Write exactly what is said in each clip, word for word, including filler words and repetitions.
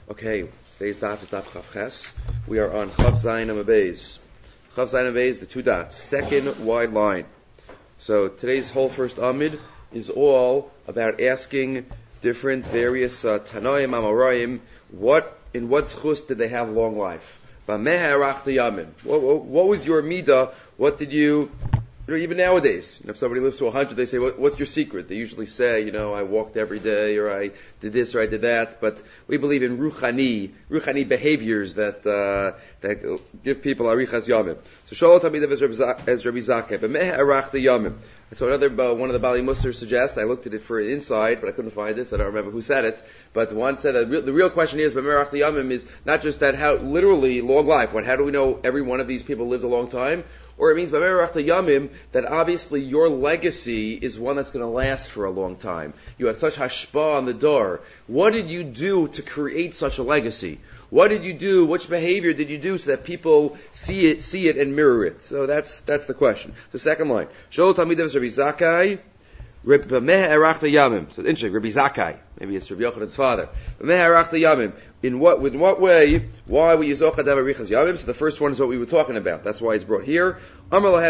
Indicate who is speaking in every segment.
Speaker 1: Okay, today's daf is daf Chav Ches. We are on Chav Zayin Amud Beis. Chav Zayin Amud Beis, the two dots, second wide line. So today's whole first Amud is all about asking different various uh, Tanoim, Amoraim, what in what schus did they have long life? What, what, what was your midah? What did you? You know, even nowadays, you know, if somebody lives to a hundred, they say, what, what's your secret? They usually say, you know, I walked every day, or I did this, or I did that. But we believe in ruchani, ruchani behaviors that uh, that give people arichas yamim. So Shalom Tamidav as Rabbi Zakkai, b'meh arach the yamim. So another uh, one of the Bali Musar suggests. I looked at it for inside, but I couldn't find it, so I don't remember who said it. But one said uh, the real question is, b'meh arach the yamim is not just that how literally long life. What? How do we know every one of these people lived a long time? Or it means yamim that obviously your legacy is one that's going to last for a long time. You had such hashpa on the door. What did you do to create such a legacy? What did you do? Which behavior did you do so that people see it, see it, and mirror it? So that's that's the question. The second line. Shol Talmidav Rabbi Zakkai. So interesting, Rabbi Zakkai. Maybe it's Rabbi Yochanan's father. In what, in what way, why we use Ochad Arichas Yamim? So the first one is what we were talking about. That's why it's brought here. I never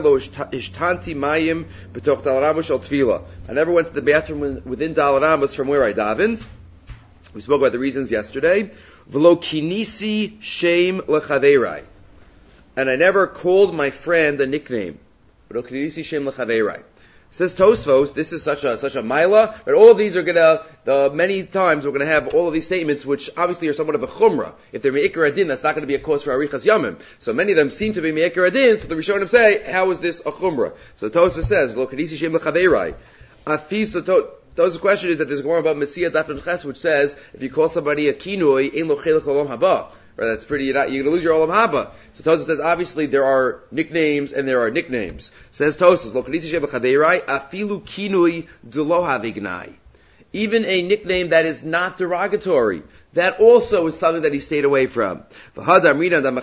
Speaker 1: went to the bathroom within Daled Amos from where I davened. We spoke about the reasons yesterday. V'lo kinisi shem lechaverai. And I never called my friend a nickname. V'lo kinisi shem lechaverai. Says Tosfos, this is such a such a maila, but all of these are gonna, the many times we're gonna have all of these statements, which obviously are somewhat of a chumrah. If they're me'ikar adin, that's not gonna be a cause for arichas yamim. So many of them seem to be me'ikar adin, so the Rishonim say, how is this a chumrah? So Tosfos says, v'lo kadisi shem lechaverai. Afi, so Tosfos' question is that there's a Gemara about Metzia Daf and Ches, which says, if you call somebody a kinui, ein lo chelek olam haba. Right, that's pretty, you're, not, you're going to lose your olam haba. So Tosfos says, obviously there are nicknames and there are nicknames. Says Tosfos, lo kadisi shem lechaverai, afilu kinui d'lo havignai. Even a nickname that is not derogatory, that also is something that he stayed away from. Right, the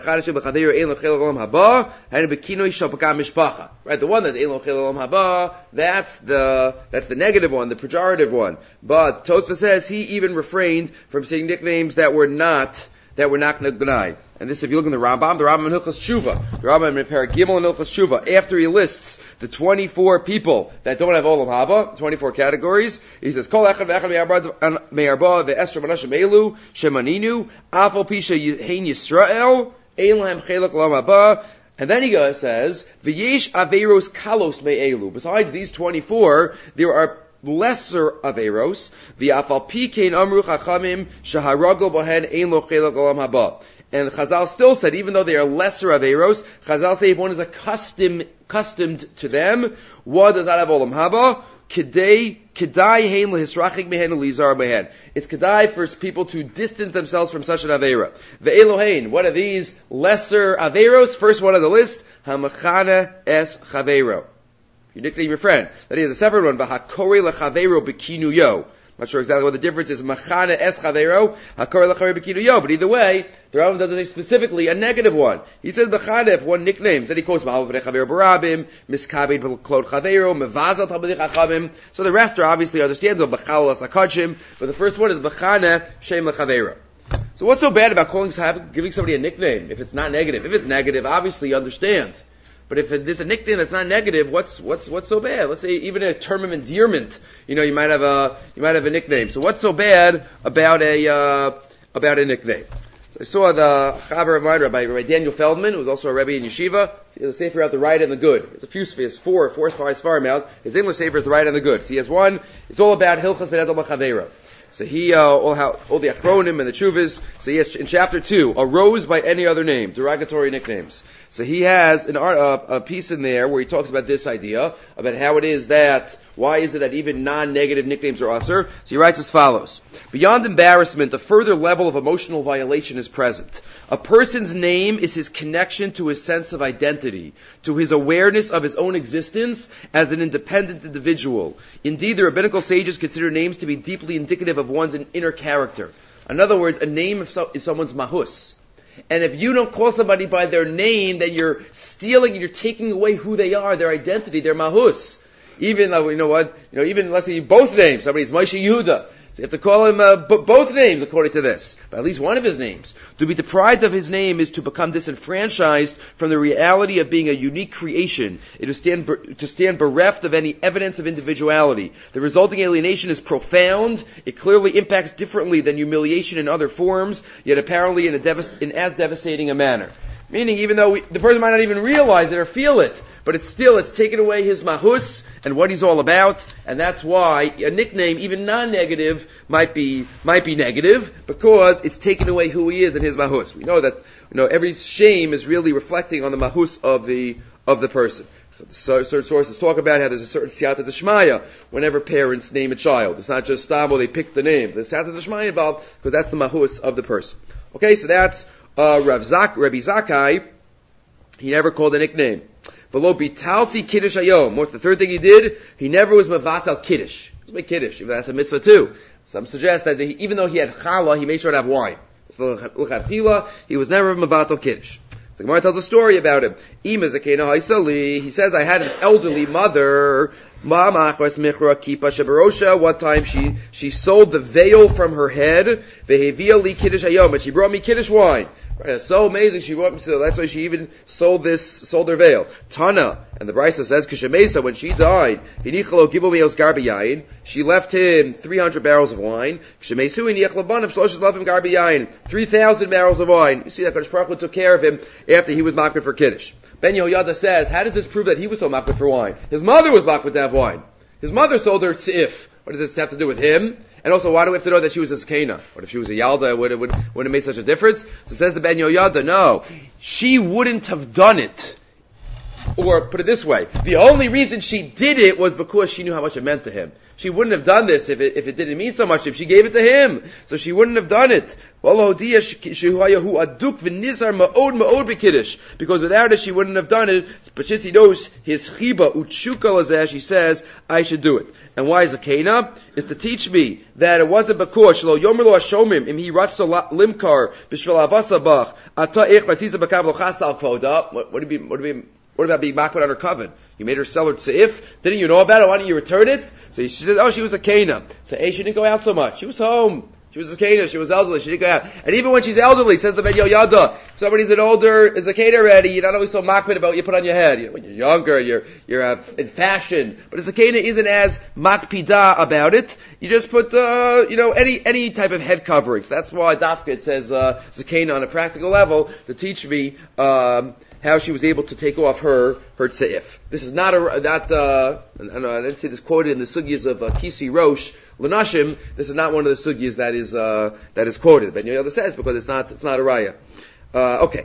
Speaker 1: one that's ein lo chel olam haba, that's the that's the negative one, the pejorative one. But Tosfos says he even refrained from saying nicknames that were not that we're not going to deny. And this, if you look in the Rambam, the Rambam in Hilchos Tshuva, the Rambam in Perek Gimel in Hilchos Tshuva, after he lists the twenty-four people that don't have Olam Haba, twenty-four categories, he says, Kol echad ve'echad me'arba ve'esra manashim elu shemaninu afal pisha hein Yisrael ein lahem chelek olam haba. And then he goes, says, V'yesh averos kalos me'elu. Besides these twenty-four, there are lesser averos, v'afal pikein amru chachamim shaharagol bohen ein lo chelek olam haba. And Chazal still said, even though they are lesser averos, Chazal say if one is accustomed accustomed to them, one does not have olam haba. Kedai kedai hein lehisrachik mehen ulizar behen. It's kedai for people to distance themselves from such an avera. Ve'elohein, what are these lesser averos? First one on the list, hamachana es chavero. You nickname your friend. That is a separate one. V'hakore lechavero b'kinuyo. I'm not sure exactly what the difference is. Machana es chavero, hakore lechavero b'kinuyo. But either way, the Rambam doesn't say specifically a negative one. He says machana if one nickname. Then he quotes Ma'al b'nei chavero barabim, miskabed b'klod chavero, mevazal talmidei chachamim. So the rest are obviously understandable. B'chal asakachim. But the first one is machana shem lechavero. So what's so bad about calling, giving somebody a nickname if it's not negative? If it's negative, obviously you understand. But if it, there's a nickname that's not negative, what's what's what's so bad? Let's say even a term of endearment. You know, you might have a you might have a nickname. So what's so bad about a uh, about a nickname? So I saw the Chaver of mine, Rabbi, Rabbi Daniel Feldman, who was also a Rebbe in Yeshiva. He has a sefer out the right and the good. There's a few, he has four, four, five svarim out. His English sefer is the right and the good. So he has one. It's all about Hilchas Ben Adol Machavera. So he, uh, all, how, all the acronym and the chuvas. So he has in chapter two, a rose by any other name, derogatory nicknames. So he has an art, uh, a piece in there where he talks about this idea, about how it is that, why is it that even non-negative nicknames are usher? So he writes as follows. Beyond embarrassment, a further level of emotional violation is present. A person's name is his connection to his sense of identity, to his awareness of his own existence as an independent individual. Indeed, the rabbinical sages consider names to be deeply indicative of one's inner character. In other words, a name is someone's mahus. And if you don't call somebody by their name, then you're stealing and you're taking away who they are, their identity, their mahus. Even, you know what, you know, even, let's say both names, somebody's Moshe Yehuda. So you have to call him uh, b- both names according to this, but at least one of his names. To be deprived of his name is to become disenfranchised from the reality of being a unique creation. It is stand, to stand bereft of any evidence of individuality. The resulting alienation is profound. It clearly impacts differently than humiliation in other forms, yet apparently in, a devast- in as devastating a manner. Meaning, even though we, the person might not even realize it or feel it, but it's still, it's taken away his mahus and what he's all about, and that's why a nickname, even non-negative, might be, might be negative, because it's taken away who he is and his mahus. We know that, you know, every shame is really reflecting on the mahus of the, of the person. So, certain sources talk about how there's a certain siyata d'shmaya whenever parents name a child. It's not just stam, they pick the name. There's siyata d'shmaya involved, because that's the mahus of the person. Okay, so that's, Uh, Rav Zak, Rabbi Zakai, he never called a nickname. V'lo bitalti kiddush hayom. What's the third thing he did? He never was mevatal kiddush. Let's make kiddush. That's a mitzvah too. Some suggest that he, even though he had challah, he made sure to have wine. So l'chadchila, he was never mevatal kiddush. The Gemara tells a story about him. Ima zakena haisali. He says, I had an elderly mother. One time she, she sold the veil from her head. And she brought me kiddush wine. Right, it's so amazing. She brought me, so that's why she even sold this, sold her veil. Tana, and the Brisa says, Kishemesa, when she died, she left him three hundred barrels of wine. three thousand barrels of wine. You see that Kadosh Baruch Hu took care of him after he was makbid for kiddush. Ben Yehoyada says, how does this prove that he was so makbid for wine? His mother was makbid to have wine. His mother sold her tzif. What does this have to do with him? And also, why do we have to know that she was a Zkena? What if she was a Yalda? Would it, would, would it make such a difference? So it says the Ben Yehoyada, no. She wouldn't have done it. Or, put it this way, the only reason she did it was because she knew how much it meant to him. She wouldn't have done this if it, if it didn't mean so much, if she gave it to him. So she wouldn't have done it. Because without it, she wouldn't have done it. But since he knows his chiba, utshuka, she says, I should do it. And why is a kena? Is to teach me that it wasn't because shelo yomer lo hashomim im hi ratzo limkar b'shvel avasabach ata ich batiza b'kav lo chasal kvoda. What what do you mean? What do you mean? What about being makbid on her coven? You made her sell her tzeif? Didn't you know about it? Why didn't you return it? So she said, oh, she was a kena. So A, she didn't go out so much. She was home. She was a kena. She was elderly. She didn't go out. And even when she's elderly, says the Ben Yehoyada, if somebody's an older, is a kena already, you're not always so makbid about what you put on your head. You know, when you're younger, you're, you're uh, in fashion. But a kena isn't as makpida about it. You just put, uh, you know, any, any type of head coverings. That's why Dafka, it says, uh, zakena on a practical level to teach me, um, how she was able to take off her her tzeif. This is not a not uh, I, don't know, I didn't see this quoted in the sugyas of uh, Kisi Rosh L'Nashim. This is not one of the sugyas that is uh, that is quoted. Ben Yehoyada says because it's not it's not a raya. Uh, okay.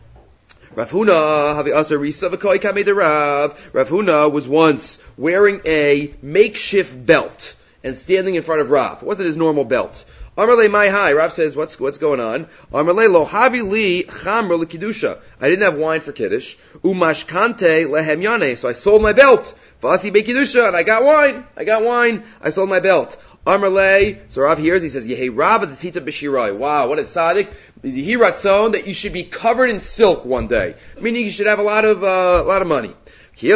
Speaker 1: Rav Huna havi asa risa v'koi kamei derav. Rav Huna was once wearing a makeshift belt and standing in front of Rav. It wasn't his normal belt. Amarle my hi. Rav says, what's what's going on? Amarle lo havi li chamra l'kidusha. I didn't have wine for kiddush. Umashkante lehem yane. So I sold my belt. Vasi be'kidusha, and I got wine. I got wine. I sold my belt. Amarle. So Rav hears. He says, Yehei Rav Tita B'Shirai. Wow, what a tzaddik. He ratzon that you should be covered in silk one day. Meaning you should have a lot of uh, a lot of money. So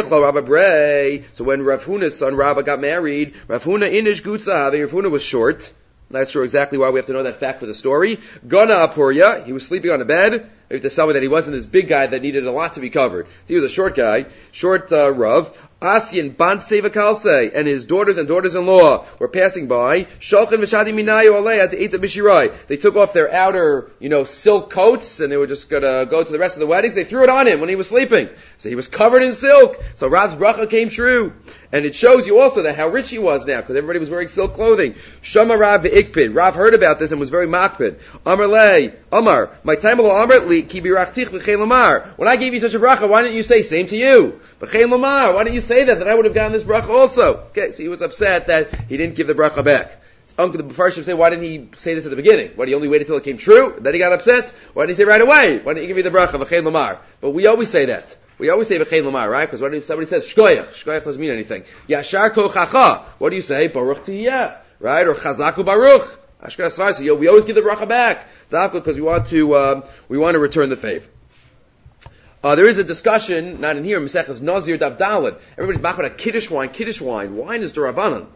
Speaker 1: when Rav Huna's son Rabba got married, Rav Huna inish gutza. Rav Huna was short. Not sure exactly why we have to know that fact for the story. Gana Apuria, he was sleeping on a bed. We have to tell me that he wasn't this big guy that needed a lot to be covered. So he was a short guy, short uh, Rav. Asyan Banseva Kalse and his daughters and daughters-in-law were passing by. Shalchan v'shadi minayu aleya to eat the bishirai. They took off their outer, you know, silk coats and they were just gonna go to the rest of the weddings. They threw it on him when he was sleeping. So he was covered in silk. So Rav's bracha came true. And it shows you also that how rich he was now, because everybody was wearing silk clothing. Shama Rav v'ikpid. Rav heard about this and was very makpid. Amar lei, Amar, my time lo Amar li ki birachtich v'chein lamar. When I gave you such a bracha, why didn't you say same to you? V'chein lamar. Why didn't you say that? That I would have gotten this bracha also. Okay, so he was upset that he didn't give the bracha back. His uncle, the Mepharshim say, why didn't he say this at the beginning? Why did he only wait until it came true? Then he got upset. Why didn't he say right away? Why didn't he give me the bracha v'chein lamar? But we always say that. We always say v'chein lamar, right? Because when somebody says shkoyach, shkoyach doesn't mean anything. Yashar kochacha. What do you say? Baruch tihiyah, right? Or chazaku baruch. Ashkar svarsi. We always give the bracha back. Because we want to, um, we want to return the favor. Uh, there is a discussion, not in here, in Maseches Nazir Daf Daled. Everybody's talking about Kiddush wine, Kiddush wine. Wine is D'Rabbanan.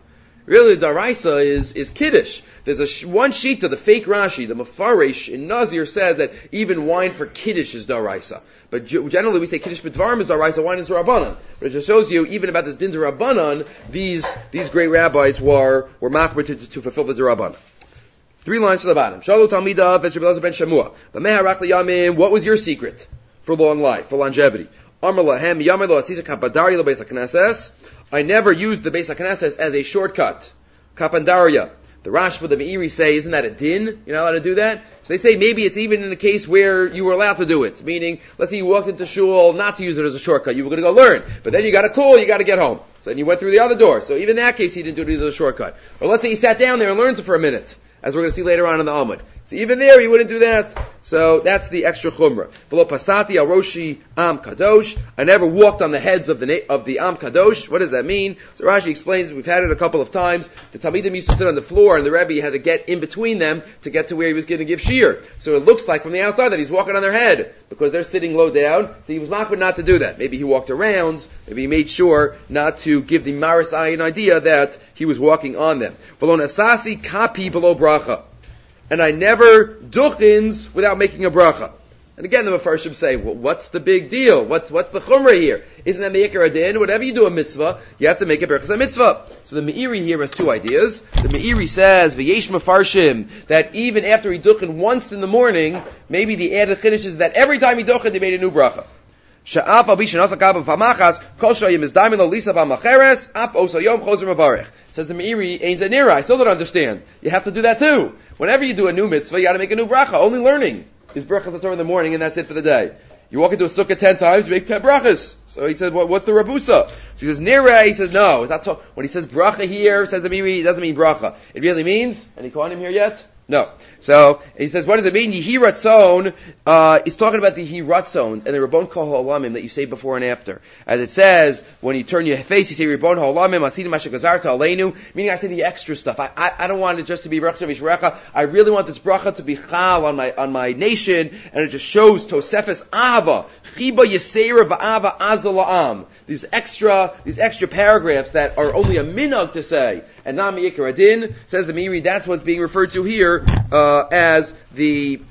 Speaker 1: Really, the Daraisa is, is Kiddush. There's a sh- one sheet of the fake Rashi, the Mefarish in Nazir says that even wine for Kiddush is Daraisa. But generally we say Kiddush B'Dvarim is Daraisa, wine is Rabbanan. But it just shows you, even about this Din Rabbanan, these, these great rabbis were, were machmer to, to fulfill the Rabbanan. Three lines to the bottom. Shalu Talmida, Vesher Belazar ben Shemua. B'meharach liyamim, what was your secret for long life, for longevity? Amar lahem, yamar lo asisa kapadari lo beis HaKnesses. I never used the Beis HaKnesses as a shortcut. Kapandaria. The Rashba, the Meiri say, isn't that a din? You're not allowed to do that? So they say maybe it's even in the case where you were allowed to do it. Meaning, let's say you walked into shul not to use it as a shortcut. You were going to go learn. But then you got a call, you got to get home. So then you went through the other door. So even in that case, he didn't do it as a shortcut. Or let's say he sat down there and learned it for a minute, as we're going to see later on in the Amud. So even there, he wouldn't do that. So that's the extra chumrah. V'lo pasati al roshi am kadosh. I never walked on the heads of the na- of the am kadosh. What does that mean? So Rashi explains. We've had it a couple of times. The talmidim used to sit on the floor, and the Rebbe had to get in between them to get to where he was going to give shir. So it looks like from the outside that he's walking on their head because they're sitting low down. So he was machmir not to do that. Maybe he walked around. Maybe he made sure not to give the maris ayin idea that he was walking on them. V'lo nasasi kapi below bracha. And I never duchins without making a bracha. And again, the Mefarshim say, well, what's the big deal? What's what's the chumrah here? Isn't that the Yikar Adin? Whenever you do a mitzvah, you have to make a bracha mitzvah. So the Meiri here has two ideas. The Meiri says, V'yesh Mefarshim, that even after he duchin once in the morning, maybe the added chiddush is that every time he duchin, they made a new bracha. Sha'af al bishan asakab v'amachas kol shayim is daimon lo lisa v'amacheres ap oso yom chozer mavarech. Says the Meiri, Ein Zanira, I still don't understand. You have to do that too. Whenever you do a new mitzvah, you got to make a new bracha. Only learning is brachas at Torah in the morning, and that's it for the day. You walk into a sukkah ten times, you make ten brachas. So he says, what, what's the rabusa? So he says, Nira, he says, no. It's not so, when he says bracha here, says the Meiri, it doesn't mean bracha. It really means, any Kohanim here yet? No. So, he says, what does it mean? Yihiratzon, uh, he's talking about the Hiratzons and the Rabbon Kol Ha'olamim that you say before and after. As it says, when you turn your face, you say Rabbon Ha'olamim, Asidim Ashakazarta Aleinu, meaning I say the extra stuff. I, I, I don't want it just to be Bracha Vishrecha. I really want this Bracha to be Chal on my, on my nation, and it just shows Tosefes Ahava, Chiba Yisera Va'ava Azala'am. These extra, these extra paragraphs that are only a minhag to say, and not Yikar Adin, says the Meiri, that's what's being referred to here, uh, as the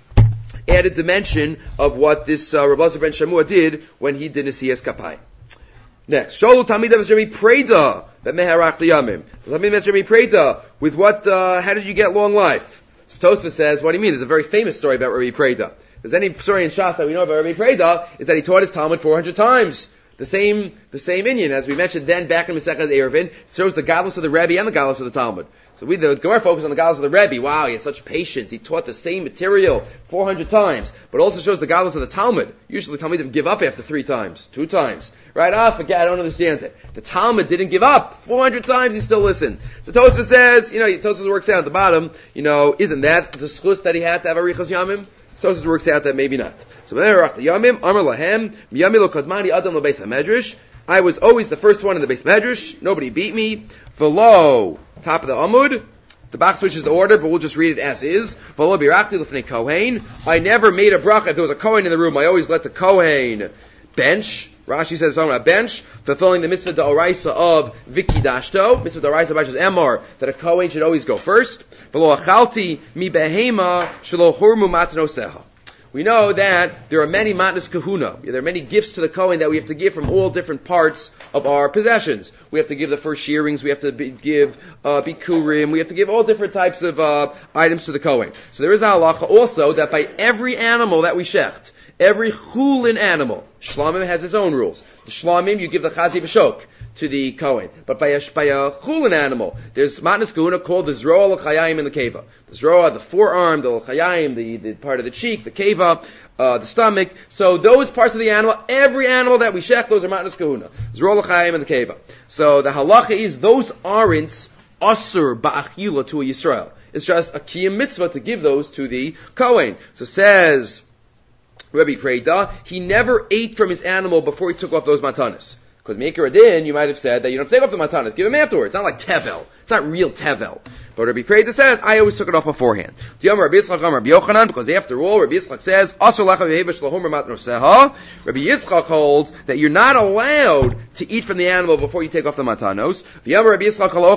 Speaker 1: added dimension of what this uh, Rav Elazar ben Shemua did when he did Nesiyas Kapayim. Next, Sholu Talmid Rabbi Preda that Meharach Liyamim. Talmid Rabbi Preda, with what? Uh, how did you get long life? So Tosfos says, what do you mean? There's a very famous story about Rabbi Preda. There's any story in Shas that we know about Rabbi Preda is that he taught his Talmud four hundred times. The same, the same Inyan, as we mentioned then back in Masechet Eruvin, shows the godless of the Rebbe and the godless of the Talmud. So we, the Gemara focus on the godless of the Rebbe. Wow, he had such patience. He taught the same material four hundred times. But also shows the godless of the Talmud. Usually Talmudim give up after three times, two times. Right? Ah, forget, I don't understand it. The Talmud didn't give up. four hundred times he still listened. So Tosfos says, you know, Tosfos works out at the bottom, you know, isn't that the schus that he had to have Arichas Yamim? So it works out that maybe not. So Yamim, Amar Lahem, Miyamilo Kadmani Adam Lebeis HaMedrash. I was always the first one in the Beis Medrash. Nobody beat me. V'lo, top of the Amud. The box switches the order, but we'll just read it as is. V'lo Birachti L'fnei Kohen. I never made a bracha. If there was a Kohen in the room, I always let the Kohen bench. Rashi says it's talking about bench, fulfilling the mitzvah d'oraisa of vikidashto. Mitzvah d'oraisa of is emor, that a Kohen should always go first. V'lo achalti mi behema shelo hurmu matanoseha. We know that there are many matnas kahuna. There are many gifts to the Kohen that we have to give from all different parts of our possessions. We have to give the first shearings, we have to be, give uh, bikurim, we have to give all different types of uh, items to the Kohen. So there is a halacha also that by every animal that we shecht, every chulin animal, shlamim has its own rules. The shlamim, you give the chazi v'shok to the Kohen. But by a, by a chulin animal, there's matnas kahuna called the zroa l'chayayim in the keva. The zroa, the forearm, the l'chayayim, the, the part of the cheek, the keva, uh, the stomach. So those parts of the animal, every animal that we shech, those are matnas kahuna. Zroa l'chayayim in the keva. So the halacha is, those aren't asur ba'achila to a Yisrael. It's just a kiyum mitzvah to give those to the Kohen. So says Rabbi Preda, he never ate from his animal before he took off those matanas. Because Meikar Adin, you might have said that you don't take off the matanas, give him afterwards. It's not like tevel. It's not real tevel. But Rabbi Preida says, I always took it off beforehand. Rabbi Yochanan, because after all, Rabbi Yitzchak says, Rabbi Yitzchak holds that you're not allowed to eat from the animal before you take off the matanos. Rabbi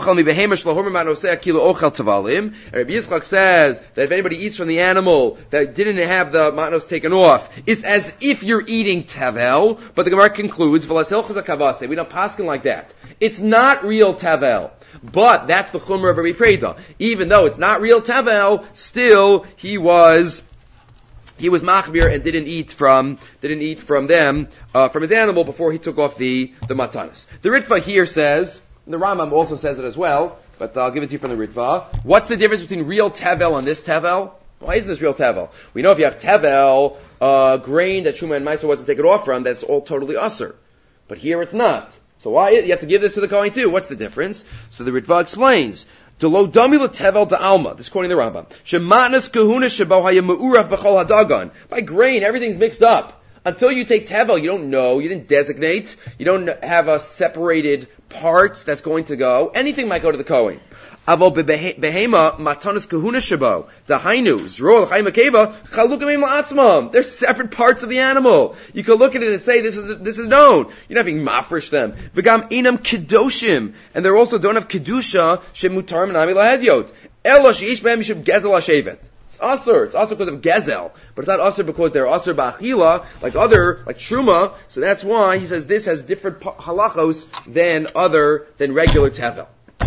Speaker 1: Yitzchak says that if anybody eats from the animal that didn't have the matanos taken off, it's as if you're eating tavel, but the Gemara concludes, we don't paskin like that. It's not real tavel. But that's the chumrah of Rabbi Preida. Even though it's not real tavel, still he was he was machmir and didn't eat from didn't eat from them uh, from his animal before he took off the the matanas. The Ritva here says, and the Rambam also says it as well, but I'll give it to you from the Ritva. What's the difference between real tavel and this tavel? Why isn't this real tavel? We know if you have tavel, uh, grain that Truma and Meiser wasn't taken off from, that's all totally usher. But here it's not. So why? You have to give this to the Kohen too. What's the difference? So the Ritva explains. Delo damila tevel da alma. This is quoting the Rambam. Shematnas kahuna shebo haya me'urav b'chol hadagan. By grain, everything's mixed up. Until you take tevel, you don't know, you didn't designate, you don't have a separated parts that's going to go. Anything might go to the Kohen. Avol behema matanas kahuna shebo dahainu zrol chayim akeva chalukamim la'atzmam. They're separate parts of the animal. You can look at it and say this is this is known. You're not being mafresh them. V'gam inam kedoshim, and they also don't have kedusha shemutar menami lahediot. Elo sheish behem mishum gezel hashevet. It's asur. It's asur because of gezel, but it's not asur because they're asur ba'achila like other like truma. So that's why he says this has different halachos than other than regular tevel.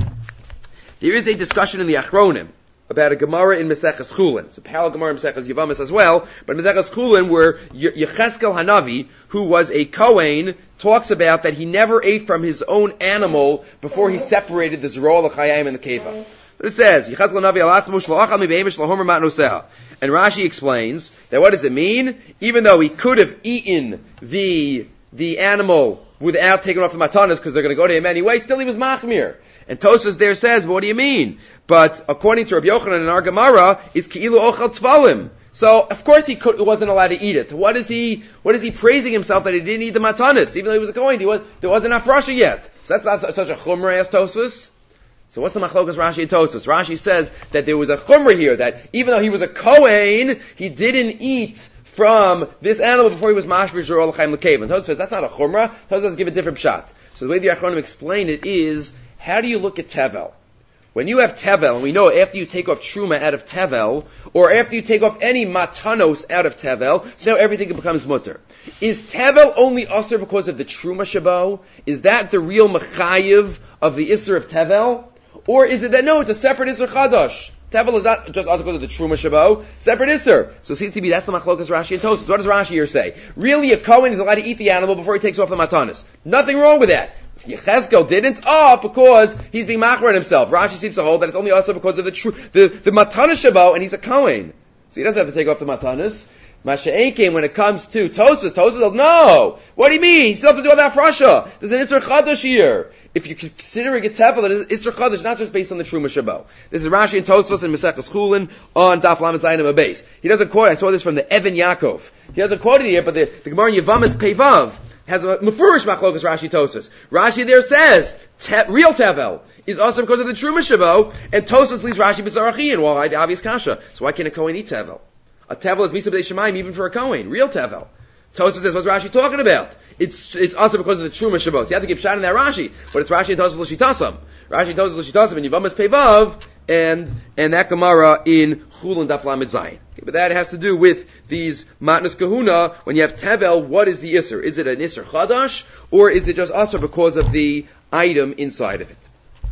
Speaker 1: There is a discussion in the Achronim about a Gemara in Maseches Chulin. It's a parallel Gemara in Maseches Yevamos as well, but in Maseches Chulin where Yecheskel Hanavi, who was a Kohen, talks about that he never ate from his own animal before he separated the Zerol, the Chayim, and the Keva. But it says, Yecheskel Hanavi alatzmu shloachal mi be'emish lahomer matnoseha. And Rashi explains that what does it mean? Even though he could have eaten the, the animal without taking off the matanas because they're going to go to him anyway, still he was machmir. And Tosfos there says, well, what do you mean? But according to Rabbi Yochanan in our Gemara, it's ki'ilu ochel tvalim. So, of course he could, wasn't allowed to eat it. What is he, what is he praising himself that he didn't eat the matanas? Even though he was a Kohen, he was, there wasn't afrasha yet. So that's not such a chumrah as Tosfos. So what's the machlokas Rashi and Tosfos? Rashi says that there was a chumrah here, that even though he was a Kohen, he didn't eat from this animal before he was mashvish or olachayim l'kev. And Tosfos says that's not a chumrah. Tosfos give a different shot. So the way the Achronim explain it is, how do you look at tevel? When you have tevel, and we know after you take off truma out of tevel, or after you take off any matanos out of tevel, so now everything becomes mutter. Is tevel only usher because of the truma shabo? Is that the real mechayiv of the isser of tevel? Or is it that no, it's a separate isser chadash? Tevel is not just usher because of the truma shabo, separate isser. So it seems to be that's the machlokas Rashi and Tosfos. What does Rashi here say? Really, a Kohen is allowed to eat the animal before he takes off the matanos. Nothing wrong with that. Yecheskel didn't, oh, because he's being machmer on himself. Rashi seems to hold that it's only also because of the true, the, the matanas shabo, and he's a Kohen. So he doesn't have to take off the matanas. Masha'ekin, when it comes to Tosfos, Tosfos says, no! What do you mean? You still have to do all that frasha. There's an Isser Chadash here. If you're considering a tevel, that is Isser Chadash, not just based on the Truma Shabo. This is Rashi and Tosfos and Maseches Chulin on Daf Lamed Zayin and Beis. He doesn't quote, I saw this from the Evan Yaakov. He doesn't quote it here, but the, the Gemara in Yevamos Peivav has a mefurish machlokas Rashi Tosfos. Rashi there says, te, real tevel is also because of the Truma Shabo, and Tosfos leaves Rashi b'sarachian, well, the obvious kasha. So why can't a Kohen eat tevel? A tevel is misa b'dei shemayim even for a Kohen, real tevel. Tosfos says, what's Rashi talking about? It's it's also because of the Truma Shabos. You have to keep shouting that Rashi, but it's Rashi and Tosfos l'shitasam. Rashi and Tosfos l'shitasam and Yevamos Peivav, and and that Gemara in Chulin Daf Lamed Zayin. Okay, but that has to do with these matnas kahuna. When you have tevel, what is the isser? Is it an isser chadash, or is it just asr because of the item inside of it?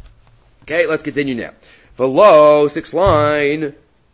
Speaker 1: Okay, let's continue now. Below sixth line.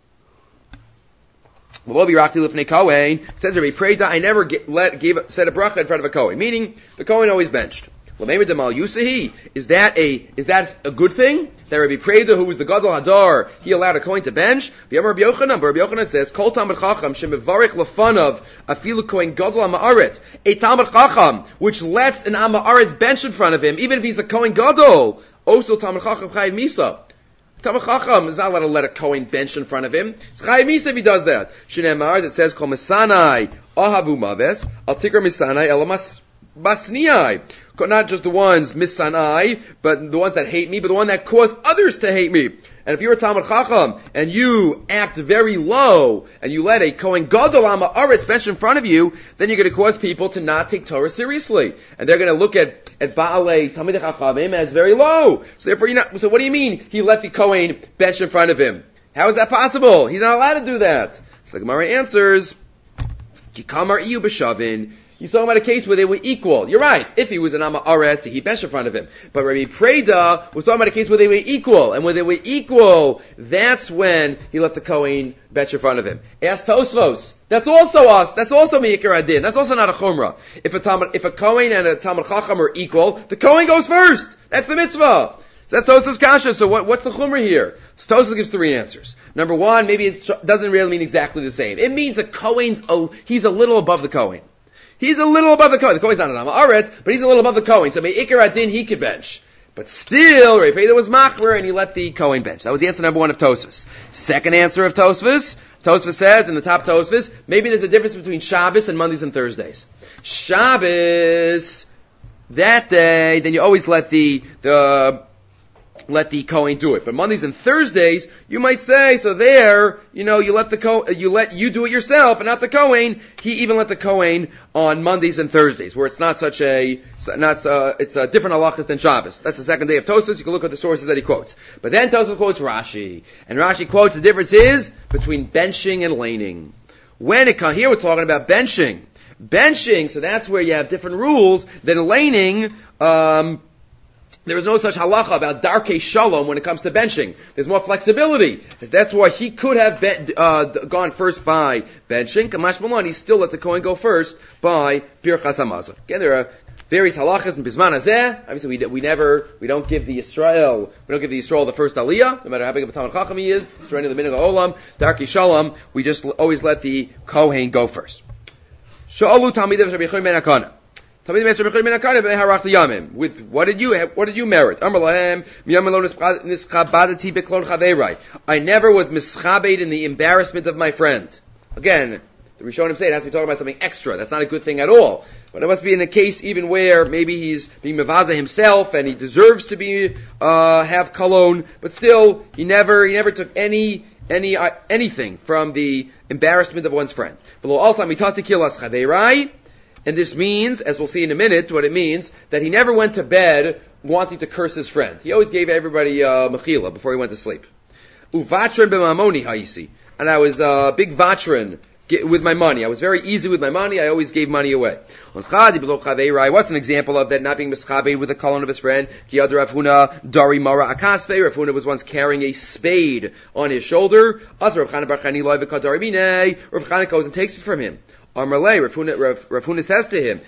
Speaker 1: Says Rabbi Preida, I never get, let, gave, said a bracha in front of a Kohen, meaning the Kohen always benched. Is that a, is that a good thing? That Rabbi Preida, who was the Gadol Hadar, he allowed a Kohen to bench? Rabbi Yochanan, Rabbi Yochanan says, Kol Talmud Chacham, shemevarich lefanav, afilu Kohen Gadol HaMa'aretz, a Talmud Chacham, which lets an HaMa'aretz bench in front of him, even if he's the Kohen Gadol, also Talmud Chacham chayiv misa. Talmud Chacham is not allowed to let a Kohen bench in front of him. It's chayiv misa if he does that. Shneimar, it says, Kol Misanai ahavu maves, al tikra Misanai elamas basniai. Not just the ones misanai, but the ones that hate me, but the one that caused others to hate me. And if you're a Talmud Chacham and you act very low and you let a Kohen Gadol Am Haaretz bench in front of you, then you're going to cause people to not take Torah seriously, and they're going to look at at Baalei Talmidei Chachamim as very low. So therefore, you're not. So what do you mean he let the Kohen bench in front of him? How is that possible? He's not allowed to do that. So the Gemara answers, Kikamar iyu b'shavin. He's talking about a case where they were equal. You're right. If he was an Am Haaretz, he bench in front of him. But Rabbi Preda was talking about a case where they were equal. And when they were equal, that's when he let the Kohen bench in front of him. Ask Tosfos. That's also us. That's also Me'ikar Adin. That's also not a Chumrah. If a Talmud, if a Kohen and a Talmud Chacham are equal, the Kohen goes first. That's the mitzvah. So that's Tosfos Kasha. So what, what's the Chumrah here? So Tosfos gives three answers. Number one, maybe it doesn't really mean exactly the same. It means the Kohen's, a, he's a little above the Kohen. He's a little above the Kohen. The Kohen's not an Am Haaretz, but he's a little above the Kohen. So Me'ikar Adin, he could bench. But still, Rabbi Preda was Machmer, and he let the Kohen bench. That was the answer number one of Tosfos. Second answer of Tosfos, Tosfos says, in the top Tosfos, maybe there's a difference between Shabbos and Mondays and Thursdays. Shabbos, that day, then you always let the, the, let the Kohen do it. But Mondays and Thursdays, you might say, so there, you know, you let the Ko- you let you do it yourself, and not the Kohen. He even let the Kohen on Mondays and Thursdays, where it's not such a, not uh, it's a different halachas than Shabbos. That's the second day of Tosfos. You can look at the sources that he quotes. But then Tosfos quotes Rashi, and Rashi quotes the difference is between benching and laning. When it comes here, we're talking about benching, benching. So that's where you have different rules than laning. Um, There is no such halacha about darkei shalom when it comes to benching. There's more flexibility. That's why he could have ben, uh, gone first by benching. Kamash Malon, he still let the Kohen go first by Birchas Hamazon. Again, there are various halachas in Bisman Hazeh. Obviously, we, we never, we don't give the Yisrael, we don't give the Yisrael the first aliyah, no matter how big of a Talmud Chacham he is. Yisrael the Minhag Olam, darkei shalom. We just always let the Kohen go first. Sha'alu Talmidim Rabbi Yochanan ben Akana. With what did you what did you merit? I never was mischabed in the embarrassment of my friend. Again, the Rishonim say it has to be talking about something extra. That's not a good thing at all. But it must be in a case even where maybe he's being mevaza himself and he deserves to be uh have cologne, but still he never he never took any any uh, anything from the embarrassment of one's friend. And this means, as we'll see in a minute, what it means, that he never went to bed wanting to curse his friend. He always gave everybody uh, mechila before he went to sleep. Uvatran b'mamoni ha'isi. And I was a uh, big vatran with my money. I was very easy with my money. I always gave money away. What's an example of that not being mischabeid with the colon of his friend? Rav Huna was once carrying a spade on his shoulder. Rav Chana goes and takes it from him. Amarle, Rav Huna says to him,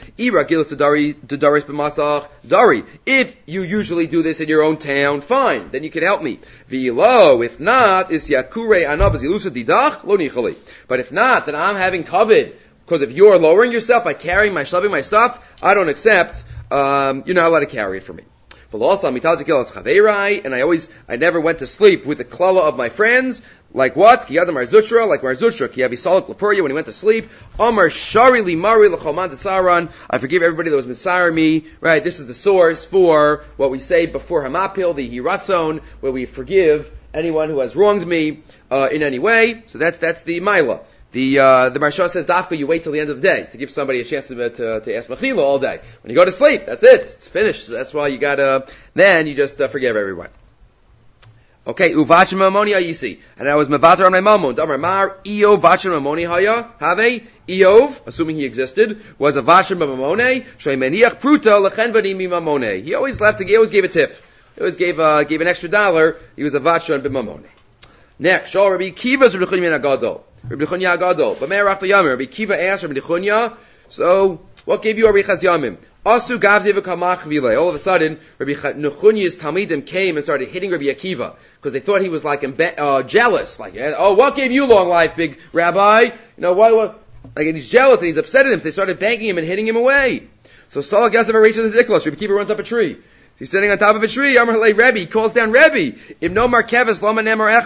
Speaker 1: Dari, if you usually do this in your own town, fine, then you can help me. V'ilo, if not, is yakure anab zilusa didach lo nichali. But if not, then I'm having covet, because if you're lowering yourself by carrying my, shoving my stuff, I don't accept, um, you're not allowed to carry it for me. And I always, I never went to sleep with the klala of my friends. Like what? Ki yadam Mar Zutra, like Mar Zutra, ki yavi salak lepuria when he went to sleep. Amar shari li mari l'cholman desaran. I forgive everybody that was mitzar me. Right, this is the source for what we say before Hamapil, the Hiratzon, where we forgive anyone who has wronged me uh, in any way. So that's that's the Maila. The uh, the Maharsha says, Dafka, you wait till the end of the day to give somebody a chance to to, to ask Mechila all day. When you go to sleep, that's it. It's finished. So that's why you gotta, then you just uh, forgive everyone. Okay, uvachim mamoni hayisi. And I was mevater on my mamon. Damar mar, Eov vachim mamoni haya, have Eov, assuming he existed, was a vachim mamone, shoymeniach pruta lechen vanimi mamone. He always left, he always gave a tip. He always gave, uh, gave an extra dollar. He was a vachim b'mamone. Next, Shal Rabbi Kiva's Rabbi Chunya Agadol. Rabbi Chunya Agadol. B'mei Rach Yamim. Rabbi Kiva asked Rabbi Chunya, so, what gave you Rabbi Chaz Yamim? Asu Gavzi v'kamach v'ilei. All of a sudden, Rabbi Chunya's Talmidim came and started hitting Rabbi Akiva, because they thought he was like, uh, jealous. Like, oh, what gave you long life, big rabbi? You know, why, what? Like, and he's jealous and he's upset at him, so they started banging him and hitting him away. So Salah Gazav reaches the Diklos. Rabbi Akiva runs up a tree. He's sitting on top of a tree. Amar Halei Rebbe. He calls down Rebbe. If no markevis lama nemar echad.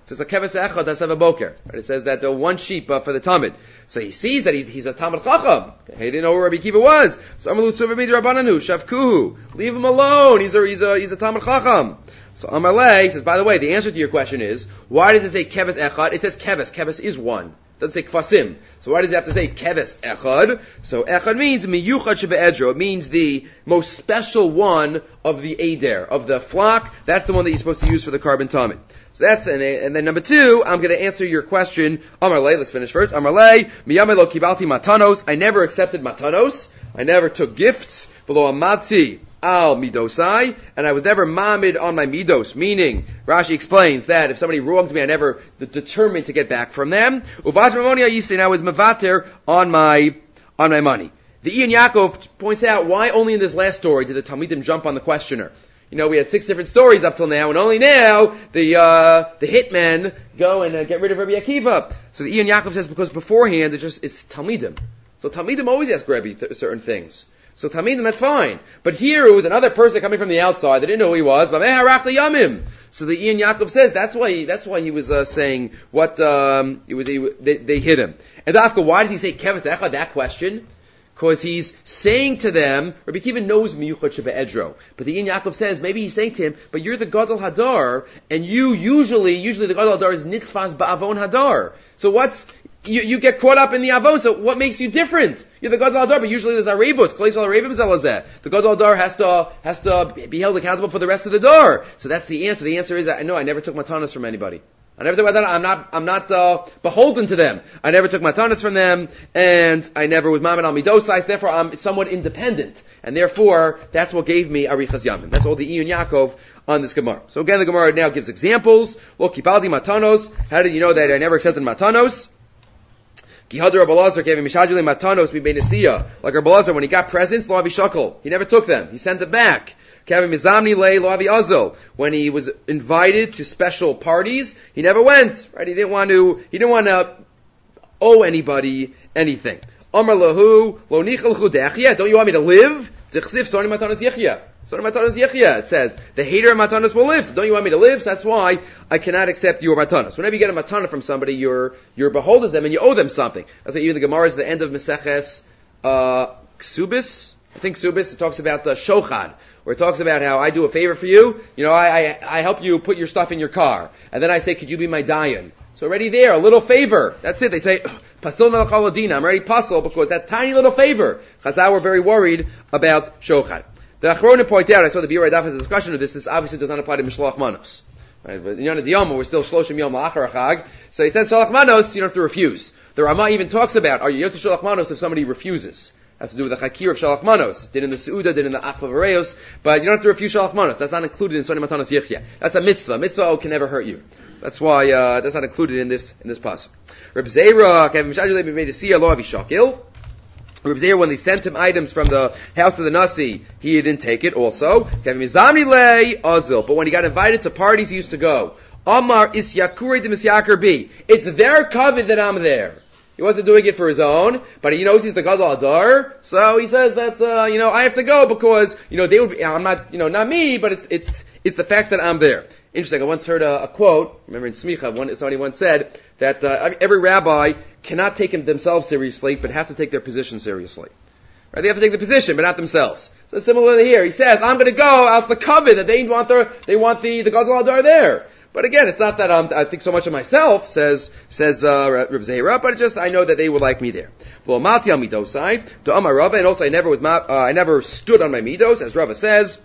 Speaker 1: It says a keves echad hasav boker. It says that uh, one sheep uh, for the Talmud. So he sees that he's, he's a Talmud Chacham. He didn't know where Rabbi Akiva was. So Amalu Tzuva Midi Rabbananu Shavkuhu. Leave him alone. He's a he's a he's a Talmud Chacham. So Amalei says, by the way, the answer to your question is, why does it say keves echad? It says keves. Keves is one. It doesn't say kvasim. So why does it have to say keves echad? So echad means miyuchad shebe'edro. It means the most special one of the eder, of the flock. That's the one that you're supposed to use for the carbon tamid. So that's, and, and then number two, I'm going to answer your question. Amalei, let's finish first. Amalei, miyamelo kibalti matanos. I never accepted matanos. I never took gifts. Below amatzi. Al midosai, and I was never mamid on my midos, meaning, Rashi explains that if somebody wronged me, I never d- determined to get back from them. Uvaz mamonia yisin, I was mavater on my, on my money. The Ian Yaakov points out why only in this last story did the Talmidim jump on the questioner. You know, we had six different stories up till now, and only now the, uh, the hitmen go and uh, get rid of Rabbi Akiva. So the Ian Yaakov says because beforehand it's just, it's Talmidim. So Talmidim always ask Rabbi th- certain things. So Talmidim, that's fine. But here it was another person coming from the outside. They didn't know who he was. So the Ian Yaakov says that's why he, that's why he was uh, saying what um, it was. He, they, they hit him. And Dafka, why does he say keves echad? That question, because he's saying to them, Rabbi Akiva knows miyuchad shebe'edro. But the Ian Yaakov says maybe he's saying to him, but you're the Gadol Hadar, and you usually usually the Gadol Hadar is nitzvas ba'avon Hadar. So what's You, you get caught up in the avon, so what makes you different? You're the Gadol Hadar, but usually there's Arevus, Kaleisal Arevim Zalazeh. The Gadol Hadar has to, has to be held accountable for the rest of the Dar. So that's the answer. The answer is that, no, I never took matanas from anybody. I never took matanas, I'm not, I'm not, uh, beholden to them. I never took matanas from them, and I never was Mammon al Midosais, therefore I'm somewhat independent. And therefore, that's what gave me Arichas Yamin. That's all the Iyun Yaakov on this Gemara. So again, the Gemara now gives examples. Look, Kipaldi Matanos. How did you know that I never accepted matanos? Kihadar Rabbi Elazar gave him mishadule matanos mibenesiya. Like Rabbi Elazar, when he got presents, lo avi shakol. He never took them. He sent them back. Kevin mizamni le lo avi azo. When he was invited to special parties, he never went. Right? He didn't want to. He didn't want to owe anybody anything. Amar lahu lo nichal chudechia. Don't you want me to live? Tichsif soni matanos yechia. Soni matanos yechia. It says the hater of matanos will live. So don't you want me to live? So that's why I cannot accept your matanos. Whenever you get a matana from somebody, you're you're beholden to them and you owe them something. That's why even the Gemara is at the end of Meseches uh, Ksubis. I think Ksubis. It talks about the shochad, where it talks about how I do a favor for you. You know, I, I I help you put your stuff in your car, and then I say, could you be my dayan? So already there, a little favor. That's it. They say, Pasul Melchaladina. I'm already pasul because that tiny little favor. Chazal were very worried about shochad. The Achronim point out, I saw the Biur Daf has a discussion of this, this obviously does not apply to Mishloach Manos. Right? But in Yom Yom, we're still Shloshim Yom La'achar Chag. So he says, Shalach Manos, you don't have to refuse. The Rama even talks about, are you Yotze Shalach Manos if somebody refuses? Has to do with the Chakir of Shalach Manos. Did in the Seuda, did in the Achva Vareos, but you don't have to refuse Shalach Manos. That's not included in Soni Matanos Yechia. That's a mitzvah. Mitzvah can never hurt you. That's why, uh, that's not included in this, in this pasuk. Reb Zera, Kevin Mishadulei made to see a law of Yishakil. Reb Zera, when they sent him items from the house of the Nasi, he didn't take it also. Kevin Mizamni lei azil. But when he got invited to parties, he used to go. Amar isyakure de misyakar bi. It's their covet that I'm there. He wasn't doing it for his own, but he knows he's the Gadol Hadar, so he says that, uh, you know, I have to go because, you know, they would be, I'm not, you know, not me, but it's, it's, it's the fact that I'm there. Interesting, I once heard a, a quote, remember in Smicha, one, somebody once said that, uh, every rabbi cannot take themselves seriously, but has to take their position seriously. Right? They have to take the position, but not themselves. So similarly here, he says, I'm gonna go out the covet that they want their, they want the, the Gadol Hadar there. But again, it's not that I'm, I think so much of myself, says says uh, Reb Zera, but it's just I know that they would like me there. Mati al midosai to Amar Rava, and also I never was uh, I never stood on my midos, as Rava says.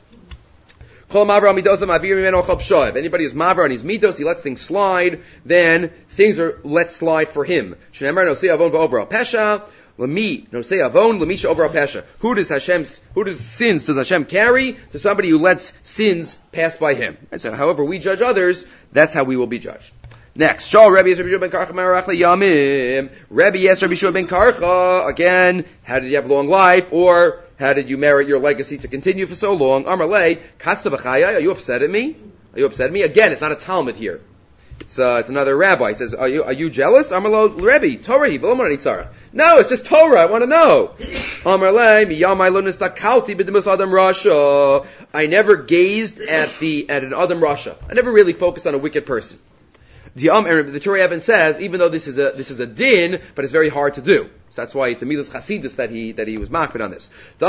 Speaker 1: Kol maver al midos ma'avir mimeno chol pshoev. Anybody who's maver on his midos, he lets things slide, then things are let slide for him. Shneimar no sei avon v'over al pesha. Lami, no say avon, lamisha over al pesha. Who does Hashem's, who does sins does Hashem carry? To somebody who lets sins pass by him. And so, however we judge others, that's how we will be judged. Next, Shal Rebbe yes Rabbi Shua ben Karcha Marach Yamim. Rebbe yes Rabbi Shua ben Karcha. Again, how did you have long life, or how did you merit your legacy to continue for so long? Amar lei, Katzta b'chaya. Are you upset at me? Are you upset at me? Again, it's not a Talmud here. It's uh, it's another rabbi. He says, "Are you are you jealous?" Amar lo Rebbe Torah v'lomar nitzara. No, it's just Torah. I want to know. Amar le miyamai lo nistakalti b'demus adam rasha. I never gazed at the at an adam rasha. I never really focused on a wicked person. The um, the Turei Even says, even though this is a this is a din, but it's very hard to do. So that's why it's a milas chasidus that he that he was makbid on this.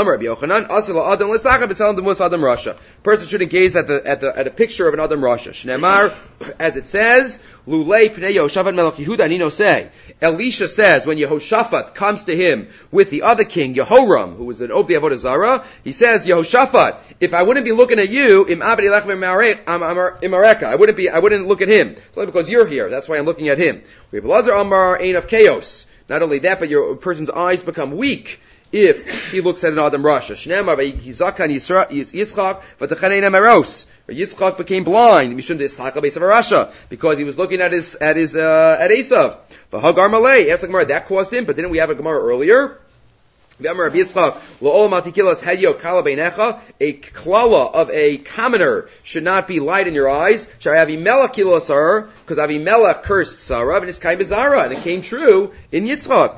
Speaker 1: Person shouldn't gaze at the at the at a picture of an Adam Rasha. Shneimar, as it says, Lulei pnei Yehoshaphat melech Yehuda Nino say. Elisha says when Yehoshaphat comes to him with the other king Yehoram, who was an Ovdi Avodah Zarah, he says, Yehoshaphat, if I wouldn't be looking at you, im abdi lech imareka, I wouldn't be I wouldn't look at him. It's only because you're here. That's why I'm looking at him. We have Lazar Amar Ein of Chaos. Not only that, but your person's eyes become weak if he looks at an Adam Rasha. Shneimar v'yizakan Yitzchak v'tachanei nemaros. Yitzchak became blind because he was looking at his at his uh, at Esav. V'hagar malei. Asked the Gemara, that caused him, but didn't we have a Gemara earlier? A klala of a commoner should not be light in your eyes. Because Avimelech cursed Sarah, and it's kind of Zara, and it came true in Yitzchak.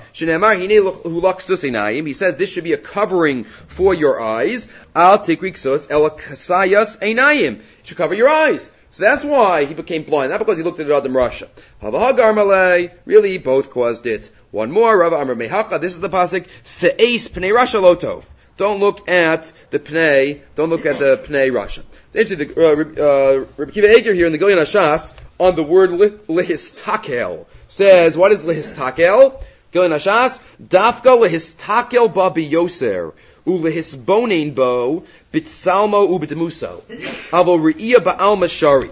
Speaker 1: He says this should be a covering for your eyes. Al tikriksus el kasayas einayim. You should cover your eyes. So that's why he became blind, not because he looked at Adam Rasha. Really, both caused it. One more, Rav Amar Mehacha, this is the pasuk, Se'es Pnei Rasha Lotov. Don't look at the Pnei, don't look at the Pnei Rasha. It's interesting, uh, uh, Rabbi Kiva Eger here in the Gilyon HaShas, on the word Lehistakel, says, what is Lehistakel? Gilyon HaShas, Dafka Lehistakel ba biyoser, ulehisbonein bo, bitsalmo ubitmuso, avo re'iyah ba'al mashari.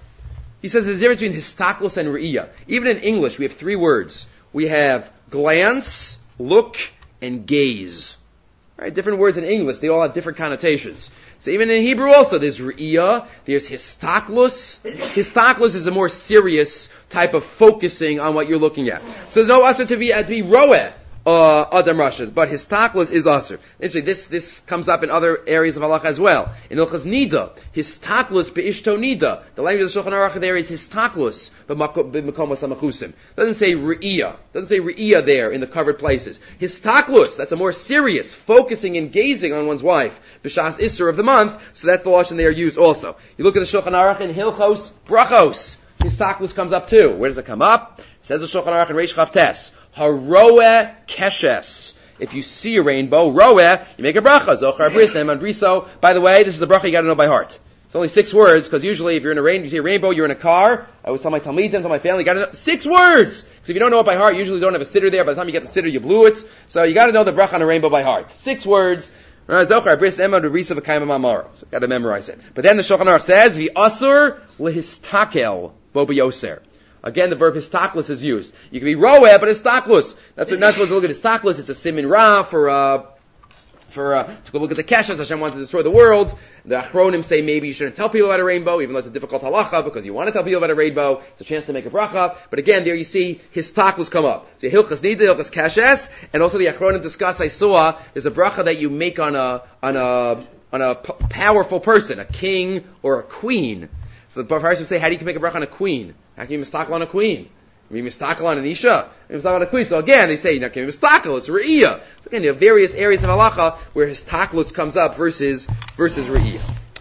Speaker 1: He says there's a difference between histaklos and re'iyah. Even in English, we have three words. We have glance, look, and gaze. Right? Different words in English, they all have different connotations. So even in Hebrew also, there's re'iyah, there's histaklus. Histaklus is a more serious type of focusing on what you're looking at. So there's no asur to be, to be roeh. Uh, Adam Rasha, but his taklus is asur. Interesting, this, this comes up in other areas of halacha as well. In Ilchas Nida, his taklus be'ishto Nida. The language of the Shulchan Aruch there is his taklus b'makom samachusim. Doesn't say re'iyah. Doesn't say re'iyah there in the covered places. His taklus, that's a more serious, focusing and gazing on one's wife. B'shas Isser of the month, so that's the lashon they are used also. You look at the Shulchan Aruch in Hilchos Brachos. His taklus comes up too. Where does it come up? It says the Shulchan Aruch in Reish Chav Tes. Haroeh keshes. If you see a rainbow, roeh, you make a bracha. Zochar bris ne'eman briso. By the way, this is a bracha you got to know by heart. It's only six words, because usually if you're in a rain, you see a rainbow, you're in a car. I always tell my talmidim, tell my family, you got to know six words. Because if you don't know it by heart, you usually don't have a sitter there. By the time you get the sitter, you blew it. So you got to know the bracha on a rainbow by heart. Six words. Zochar bris ne'eman briso v'kaim mamaro. So got to memorize it. But then the Shulchan Aruch says, v'asur lehistakel bo biyoser. Again, the verb histaklus is used. You can be roeh, but histaklus. That's what, not supposed to look at histaklus. It's a simin ra for, uh, for, uh, to go look at the keshas. Hashem wanted to destroy the world. The achronim say maybe you shouldn't tell people about a rainbow, even though it's a difficult halacha, because you want to tell people about a rainbow. It's a chance to make a bracha. But again, there you see histaklus come up. So hilchas nida, hilchas keshes, and also the achronim discuss, I saw, there's a bracha that you make on a, on a, on a p- powerful person, a king or a queen. So the Parashim say, how do you make a bracha on a queen? How can you mistakel on a queen? Can you mistakel on an isha? Can you mistakel on a queen? So again, they say, you know, can you mistakel? It's re'iyah. So again, there are various areas of halacha where his taklus comes up versus, versus re'iyah.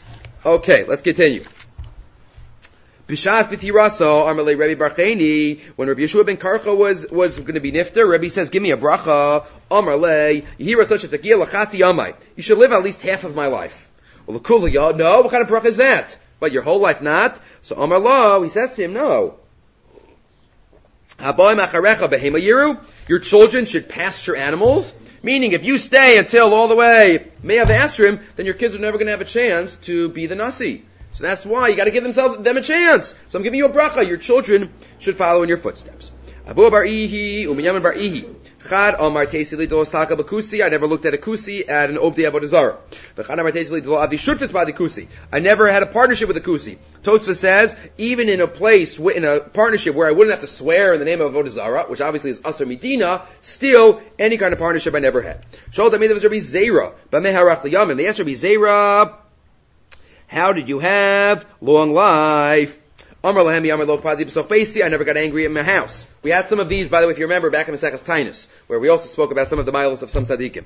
Speaker 1: Okay, let's continue. B'shas b'tiraso, Amalei Rebbe Barcheni, when Rabbi Yeshua ben Karcha was, was going to be nifter, Rebbe says, give me a bracha, Amalei, Yehira Tosh Tekiya Lachatzi Yamai. You should live at least half of my life. Well, L'kuliyah, no, what kind of bracha is that? But your whole life not? So Amar Lo, he says to him, no. Your children should pasture animals. Meaning, if you stay until all the way Me'av Asrim, then your kids are never going to have a chance to be the Nasi. So that's why you got to give themselves, them a chance. So I'm giving you a bracha. Your children should follow in your footsteps. Abu bar Ihi, Uminyamin bar Ihi. Chad Omar Teisili do Osaka Bakusi. I never looked at a kusi at an Obdi Avodah Zarah. V'chad Omar Teisili do Avi Shutfis by the kusi. I never had a partnership with a kusi. Tosfos says, even in a place, in a partnership where I wouldn't have to swear in the name of Avodah Zarah, which obviously is Asar Medina, still, any kind of partnership I never had. Shol Tamid of Rabbi Zera. B'meharach L'Yamin. They asked Rabbi Zera, how did you have long life? Amar lahemi, Amar lo padi b'soch beisi, I never got angry in my house. We had some of these, by the way, if you remember, back in Maseches Tainus, where we also spoke about some of the miles of some tzaddikim.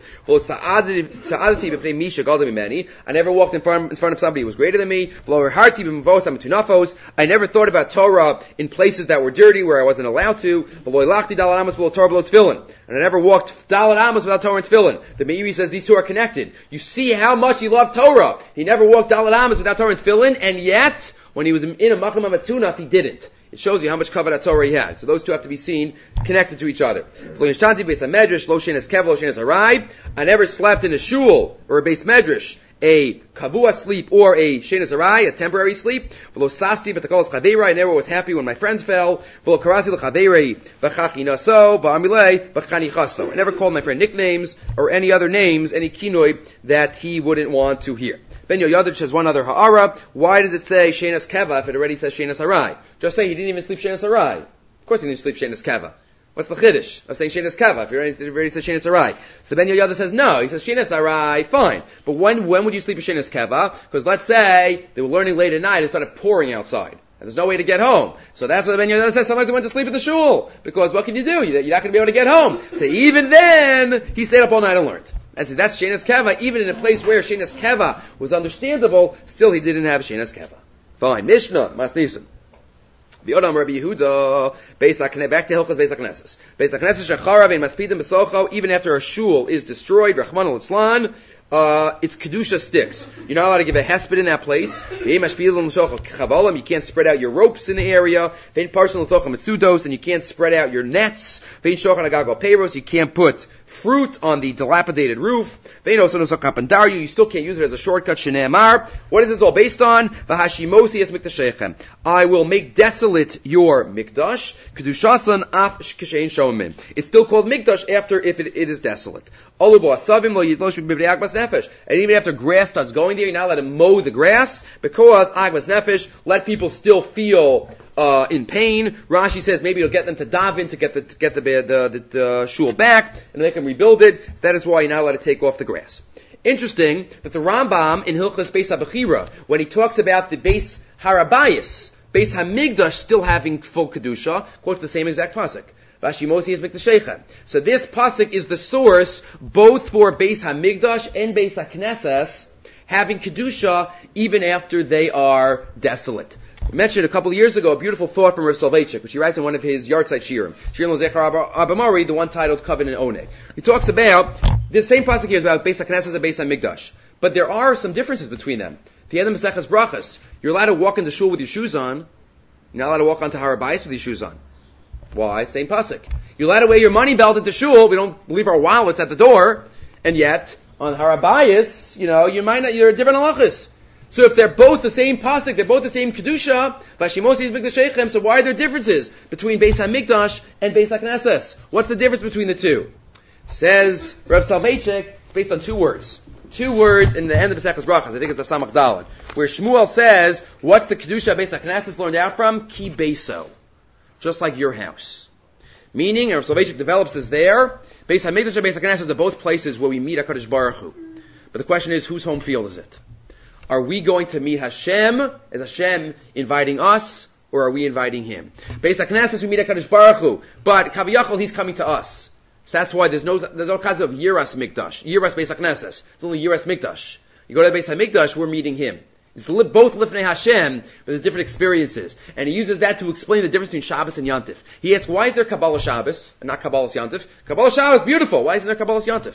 Speaker 1: I never walked in front, in front of somebody who was greater than me. I never thought about Torah in places that were dirty, where I wasn't allowed to. And I never walked Dalet Amos without Torah and Tefillin. The Meiri says these two are connected. You see how much he loved Torah. He never walked Dalet Amos without Torah and Tefillin, and yet, when he was in a Makom HaMatunaf, he didn't. It shows you how much kavod Torah he had. So those two have to be seen connected to each other. I never slept in a shul or a base medrash, a kavua sleep or a shenas arai, a temporary sleep. I never was happy when my friend fell. I never called my friend nicknames or any other names, any kinoi that he wouldn't want to hear. Ben Yoyadich has one other ha'ara. Why does it say shenas keva if it already says shenas arai? Just say he didn't even sleep shenas arai. Of course he didn't sleep shenas keva. What's the chiddush of saying shenas keva if he already, already says shenas arai? So Ben Yoyada says no. He says shenas arai, fine. But when when would you sleep a shenas keva? Because let's say they were learning late at night, it started pouring outside. And there's no way to get home. So that's what Ben Yoyada says. Sometimes he went to sleep at the shul. Because what can you do? You're not going to be able to get home. So even then, he stayed up all night and learned. And so that's Shenas Keva, even in a place where Shenas Keva was understandable, still he didn't have Shenas Keva. Fine. Mishnah, Masnisim. V'odam Rabbi Yehuda, back to Hilchos Beis HaKnesses. Beis HaKnesses shecharav ein maspidim b'socho, even after a shul is destroyed, Rachman al-Itzlan, uh, its kedusha sticks. You're not allowed to give a hesped in that place. You can't spread out your ropes in the area. And you can't spread out your nets. You can't put fruit on the dilapidated roof. You still can't use it as a shortcut. What is this all based on? I will make desolate your mikdash. It's still called mikdash after if it, it is desolate. And even after grass starts going there, you're not allowed to mow the grass because Agbas Nefesh, let people still feel uh, in pain. Rashi says maybe you'll get them to daven to get the to get the the, the, the shul back and they can rebuild it. So that is why you're not allowed to take off the grass. Interesting that the Rambam in Hilchos Beis HaBechira, when he talks about the Beis Harabayis, Beis HaMigdash still having full kedusha, quotes the same exact pasuk. Vashimosi is Mikdashechem. So this pasuk is the source both for Beis HaMigdash and Beis HaKnesses having kedusha even after they are desolate. We mentioned a couple of years ago a beautiful thought from Rav Soloveitchik, which he writes in one of his Yartzeit Shirim, Shirim L'Zechar Abamari, the one titled Covenant Oneg. He talks about, the same pasuk here is about Beis HaKnesses and Beis HaMigdash. But there are some differences between them. The end of Maseches Brachas, you're allowed to walk into shul with your shoes on. You're not allowed to walk onto Har HaBayis with your shoes on. Why? Same pasuk. You're allowed to wear your money belt into shul. We don't leave our wallets at the door. And yet, on Har HaBayis, you know, you might not, you're a different halachas. So if they're both the same pasuk, they're both the same kedusha, Vashimosi is Mikdashechem, so why are there differences between Beis HaMikdash and Beis HaKnesses? What's the difference between the two? Says Rav Soloveitchik, it's based on two words. Two words in the end of Maseches Brachas, I think it's of Samach Daled, where Shmuel says, what's the kedusha Beis HaKnesses learned out from? Ki Beiso. Just like your house. Meaning, and Rav Soloveitchik develops this there, Beis HaMikdash and Beis HaKnesses are both places where we meet HaKadosh Baruch Hu. But the question is, whose home field is it? Are we going to meet Hashem? Is Hashem inviting us? Or are we inviting Him? Beis HaKnesses, we meet HaKadosh Baruch Hu. But Kaviyachol, He's coming to us. So that's why there's no, there's no concept of Yiras Mikdash. Yiras Beis HaKnesses. It's only Yiras Mikdash. You go to Beis HaMikdash, we're meeting Him. It's both Lifnei Hashem, but there's different experiences. And he uses that to explain the difference between Shabbos and Yantif. He asks, why is there Kabbalah Shabbos and not Kabbalah Yantif? Kabbalah Shabbos, beautiful. Why isn't there Kabbalah Yantif?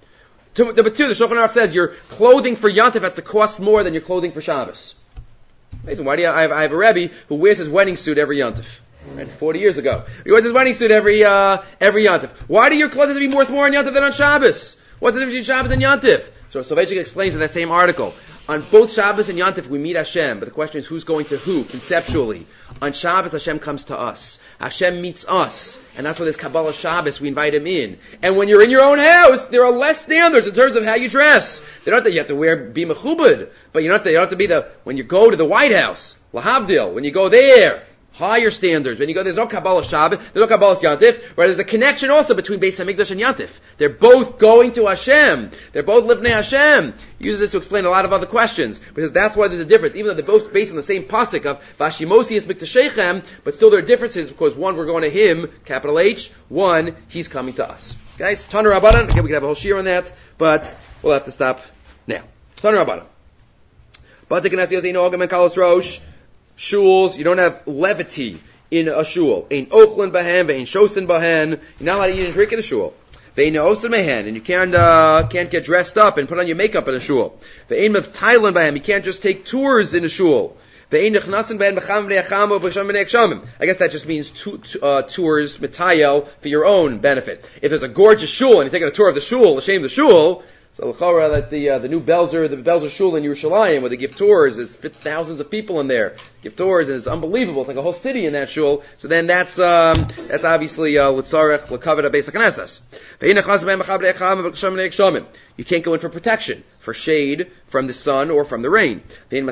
Speaker 1: Number two, the Shulchan Aruch says your clothing for Yantif has to cost more than your clothing for Shabbos. Amazing. Why do you, I have, I have a Rebbe who wears his wedding suit every Yantif. Right, forty years ago. He wears his wedding suit every, uh, every Yantif. Why do your clothes have to be worth more on Yantif than on Shabbos? What's the difference between Shabbos and Yantif? So Soloveitchik explains in that same article. On both Shabbos and Yantif we meet Hashem, but the question is who's going to who, conceptually. On Shabbos Hashem comes to us. Hashem meets us. And that's why there's Kabbalah Shabbos, we invite Him in. And when you're in your own house, there are less standards in terms of how you dress. They're not that you have to wear, be mechubed, but you're not, you don't have to be the, when you go to the White House, Lahavdil, when you go there, Higher standards. When you go, there's no Kabbalah Shabbat, there's no Kabbalah Yantif, right? There's a connection also between Beis HaMikdash and Yantif. They're both going to Hashem. They're both Livnei Hashem. He uses this to explain a lot of other questions, because that's why there's a difference. Even though they're both based on the same pasuk of Vashimosi es Miktashechem, but still there are differences, because one, we're going to him, capital H, one, he's coming to us. Guys, Taner Rabbanan, again, we can have a whole shiur on that, but we'll have to stop now. Taner Rabbanan. Shuls, you don't have levity in a shul. Ein ochlin bahen, ve'ein shosin bahen. You're not allowed to eat and drink in a shul. Ve'ein osin bahen, and you can't uh, can't get dressed up and put on your makeup in a shul. Ve'ein mevtailan bahen, you can't just take tours in a shul. Ve'ein nechnasin bahen b'cham b'nei acham b'sham b'nei akshamim. I guess that just means tu, tu, uh, tours mitayel for your own benefit. If there's a gorgeous shul and you're taking a tour of the shul, the shame of the shul. So l'chora that the uh, the new Belzer, the Belzer Shul in Yerushalayim, where they give tours, it's thousands of people in there, give tours, and it's unbelievable. It's like a whole city in that shul. So then that's um, that's obviously l'tzarech l'kavod beis haknesses. You can't go in for protection, for shade from the sun or from the rain.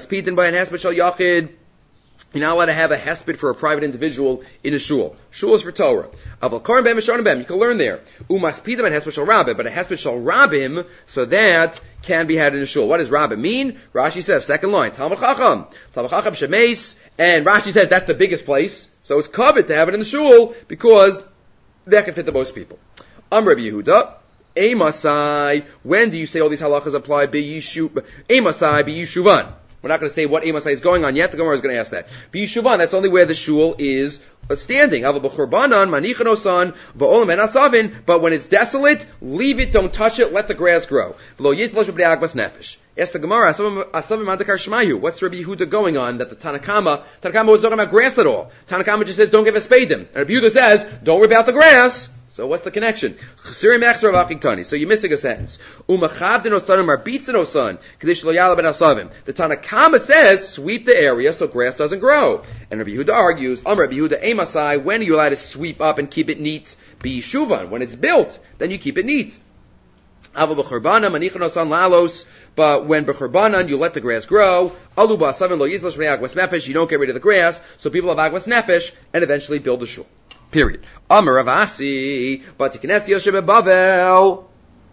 Speaker 1: You're not allowed to have a hesped for a private individual in a shul. Shul is for Torah. You can learn there. But a hesped shall rabim, so that can be had in a shul. What does rabim mean? Rashi says, second line, Talmud Chacham. Talmud Chacham shemeis, and Rashi says that's the biggest place. So it's covered to have it in the shul, because that can fit the most people. Am Rabbi Yehuda. Emasai, when do you say all these halachas apply? Emasai, b'yishuvan. We're not going to say what Emasai is going on yet. The Gemara is going to ask that. B'yishuvan, that's only where the shul is standing. But when it's desolate, leave it, don't touch it, let the grass grow. Ask the Gemara, what's Rabbi Yehuda going on that the Tanakama, Tanakama was talking about grass at all. Tanakama just says, don't give a spadim. And Rabbi Yehuda says, don't rip out the grass. So what's the connection? So you're missing a sentence. The Tanakama says, sweep the area so grass doesn't grow. And Rabbi Yehuda argues, Rabbi Yehuda, Emasai, when are you allowed to sweep up and keep it neat? B'yishuvan, when it's built, then you keep it neat. But when b'churbanan, you let the grass grow. You don't get rid of the grass, so people have agwas nefesh, and eventually build the shul. Period. Amar Ravasi, but Tiknes Yoshe Bavel.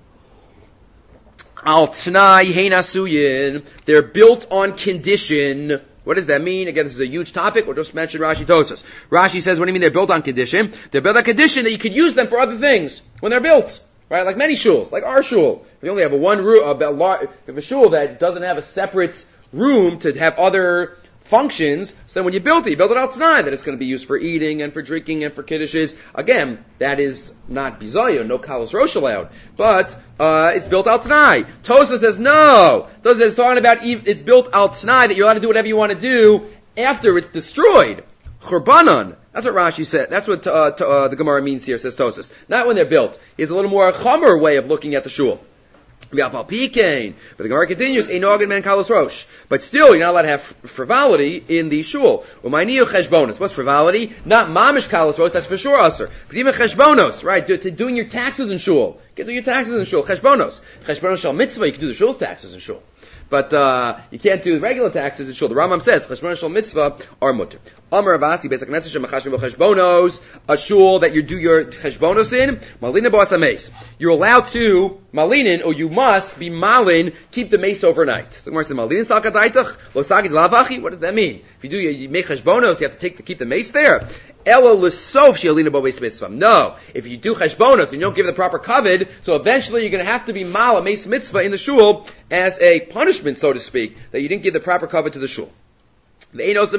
Speaker 1: Al Tnai Heinasuyin. They're built on condition. What does that mean? Again, this is a huge topic. We'll just mention Rashi Tosas. Rashi says, what do you mean they're built on condition? They're built on condition that you could use them for other things when they're built. Right? Like many shuls, like our shul. We only have a one room, a, a, a shul that doesn't have a separate room to have other functions, so then when you build it, you build it out tonight, that it's going to be used for eating and for drinking and for kiddushes. Again, that is not bizayah, no kalos rosh allowed. But, uh, it's built out tonight. Tosa says no. Tosa is talking about it's built out tonight, that you're allowed to do whatever you want to do after it's destroyed. Churbanan. That's what Rashi said. That's what uh, t- uh, the Gemara means here, says Tosas. Not when they're built. He has a little more chomer way of looking at the shul. But the Gemara continues, but still, you're not allowed to have frivolity in the shul. What's frivolity? Not mamish kalos rosh, that's for sure usher. But even cheshbonos, right? Do, to doing your taxes in shul. You can do your taxes in shul. Cheshbonos. Cheshbonos shal mitzvah, you can do the shul's taxes in shul. But uh you can't do regular taxes in shul. The Rambam says, cheshbonos shal mitzvah are mutter. Amar Ravasi, Beis HaKnesses shemachashim b'cheshbonos, a shul that you do your cheshbonos in, malina bo asameis. You're allowed to malinin, or you must be malin, keep the mace overnight. So the Gemara says, malinin salkadaitach, lo sakid lavachi. What does that mean? If you do your, you make cheshbonos, you have to take to keep the mace there. Ela l'sof she'alina bo beis mitzvah. No, if you do cheshbonos and you don't give the proper kavod, so eventually you're going to have to be mal a mace mitzvah in the shul as a punishment, so to speak, that you didn't give the proper kavod to the shul. Oh,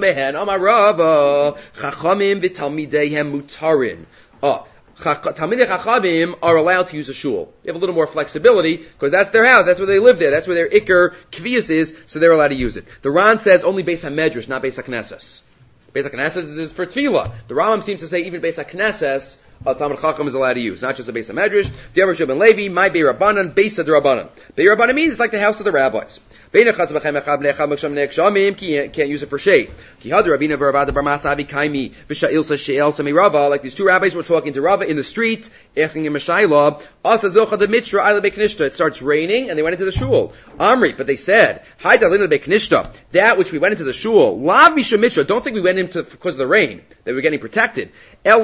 Speaker 1: Talmidei Chachamim are allowed to use a shul. They have a little more flexibility, because that's their house, that's where they live there, that's where their Iker Kviyas is, so they're allowed to use it. The Ran says only Beis HaMedrash, not Beis HaKnesses. Beis HaKnesses is for Tefillah. The Rambam seems to say even Beis HaKnesses a Talmud Chacham is allowed to use, not just a Beis HaMedrash. The Amar Shimon Levi, my Beis Rabbanan, Beis HaDrabbanan. Beis Rabbanan means it's like the house of the rabbis. Can't use it for shade. Like these two rabbis were talking to Rava in the street, asking him a shayla. It starts raining, and they went into the shul. Amri, but they said, that which we went into the shul, don't think we went into because of the rain, that we were getting protected. But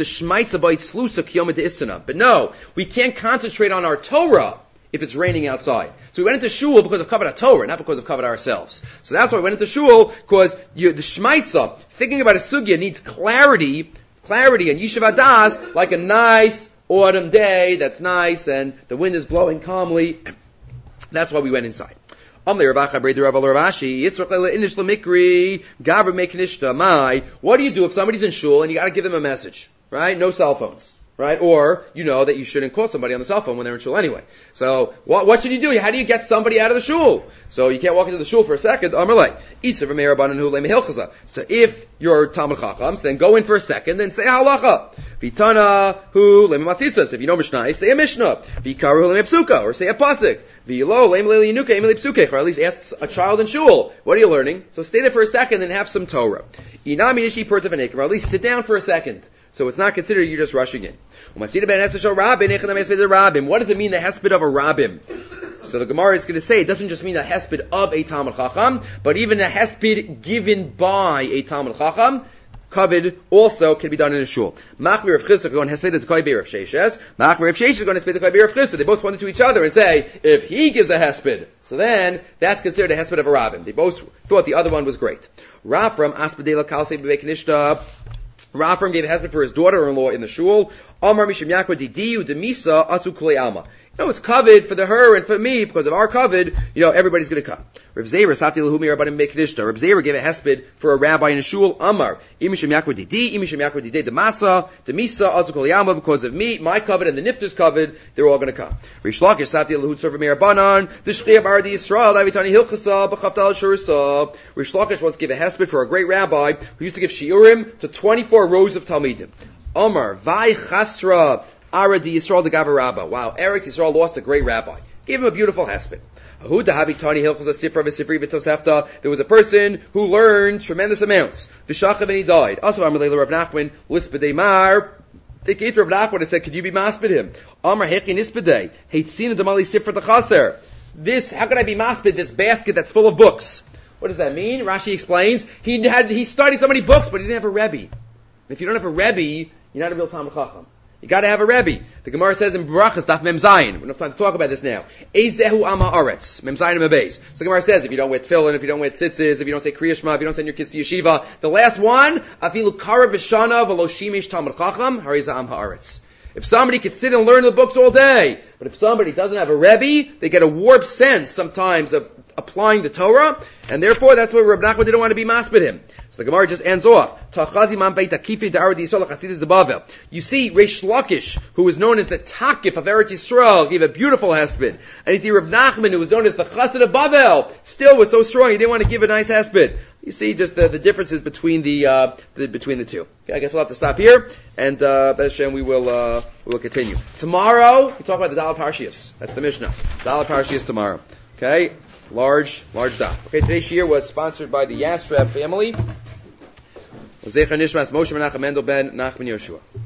Speaker 1: no, we can't concentrate on our Torah if it's raining outside. So we went into shul because of Kavod HaTorah, not because of Kavod ourselves. So that's why we went into shul, because you, the Shmaitza, thinking about a sugya, needs clarity, clarity, and Yishuv Hadas, like a nice autumn day that's nice, and the wind is blowing calmly. That's why we went inside. What do you do if somebody's in shul and you got to give them a message, right? No cell phones, right? Or you know that you shouldn't call somebody on the cell phone when they're in shul anyway. So what, what should you do? How do you get somebody out of the shul? So you can't walk into the shul for a second. So if you're Talmud Chacham, then go in for a second, then say halacha. Vitana hu lemimatzisas. If you know Mishnah, say a Mishnah. Vikaru hu lemipsuka, or say a pasuk. V'lo lemilelinuka emilipsuke, or at least ask a child in shul, what are you learning? So stay there for a second and have some Torah. Inami nishi pertavanekim, or at least sit down for a second. So it's not considered you're just rushing in. What does it mean, the hesped of a rabbim? So the Gemara is going to say it doesn't just mean a hesped of a Talmud Chacham, but even a hesped given by a Talmud Chacham. Kavod also can be done in a shul. Machmir of Chisda going hesped to Koy Beir of Sheishes. Machmir of Sheishes going hesped to Koy Beir of Chisda. They both pointed to each other and say, if he gives a hesped, so then that's considered a hesped of a rabbim. They both thought the other one was great. Rafram aspedela kalsei b'veikanishta. Rafram gave a hesped for his daughter-in-law in the shul. Amar mishum yakwa didiu demisa asu kulei alma. You know, it's kavod for the her and for me, because of our kavod, you know, everybody's going to come. Rav Zeira, Sati Lahumi Rabbanim Meknishta. Rav Zeira gave a hesped for a rabbi in a shul. Amar, Imishim Yakwa Didi, Imishim Yakwa Didi, Demasa, Demisa, Azukol Yama, because of me, my kavod, and the Nifter's kavod, they're all going to come. Rish Lakish, Sati Lahut Server Meirabanan, the Shchiyah Bardi Yisrael, Davitani Hilchasa, B'chaftal Shursa. Rish Lakish once gave a hesped for a great rabbi who used to give shiurim to twenty-four rows of Talmidim. Amar, Vai Chasra, Aradi Yisrael the Gavarabba. Wow, Eretz Yisrael lost a great rabbi. Gave him a beautiful hesped. There was a person who learned tremendous amounts. Vishachav, and he died. Also, Amalei Rav Nachman, Lispedei Mar. They came to Rav Nachman and said, could you be masped him? Amar Hechi Nispedei. Heitzina Damali Sifra Tachaser. This, how can I be masped this basket that's full of books? What does that mean? Rashi explains, he had, he studied so many books, but he didn't have a Rebbe. If you don't have a Rebbe, you're not a real Talmud Chacham. You gotta have a Rebbe. The Gemara says in Barachas, Daf Mem Zayin. We don't have time to talk about this now. Ezehu Ama Aretz. Mem Zayin Mem Beis. So the Gemara says, if you don't wear tefillin, if you don't wear tzitzis, if you don't say Kriya Shema, if you don't send your kids to yeshiva, the last one, Afilu Kara Vishana V'lo Shimish Talmud Chacham, Hariza Am Haaretz. If somebody could sit and learn the books all day, but if somebody doesn't have a Rebbe, they get a warped sense sometimes of applying the Torah, and therefore that's why Reb Nachman didn't want to be masped him. So the Gemara just ends off. You see, Reish Lakish, who was known as the Takif of Eretz Yisrael, gave a beautiful hesped. And you see Reb Nachman, who was known as the Chassid of Bavel, still was so strong he didn't want to give a nice hesped. You see just the, the differences between the, uh, the between the two. Okay, I guess we'll have to stop here, and uh, B'ez Hashem, we will uh, we will continue. Tomorrow we talk about the Daled Parshias. That's the Mishnah. Daled Parshias tomorrow. Okay, large large daf. Okay, today's shiur was sponsored by the Yastreb family. Zecher Nishmas Moshe Menachem Mendel ben Nachman Yoshua.